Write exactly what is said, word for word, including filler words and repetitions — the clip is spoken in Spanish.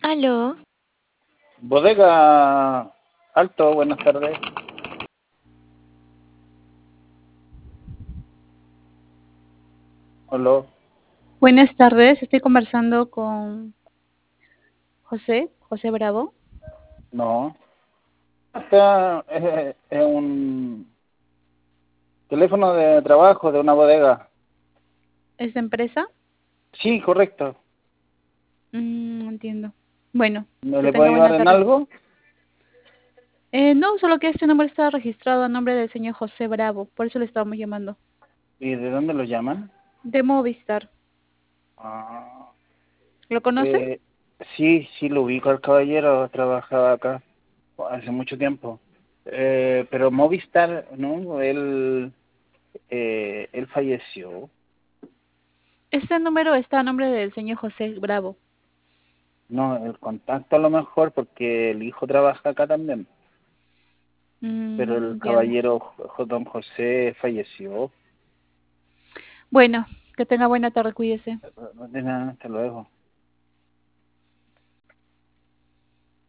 Aló, Bodega Alto, buenas tardes. Hola, Buenas tardes, estoy conversando con José, José Bravo. no. Este es, es un teléfono de trabajo de una bodega. ¿Es de empresa? Sí, correcto. Mm, no entiendo. Bueno, ¿Me que le puedo tenga ayudar buena en tarde. algo? Eh, no, solo que este nombre está registrado a nombre del señor José Bravo, por eso le estábamos llamando. ¿Y de dónde lo llaman? De Movistar. Ah, ¿Lo conoce? eh, sí, sí lo ubico al caballero, trabajaba acá hace mucho tiempo. Eh, pero Movistar, ¿no? Él, eh, él falleció. Este número está a nombre del señor José Bravo. No, el contacto a lo mejor porque el hijo trabaja acá también. Pero Mm, el entiendo. caballero J- don José falleció. Bueno, que tenga buena tarde, cuídese. No tiene nada, hasta luego.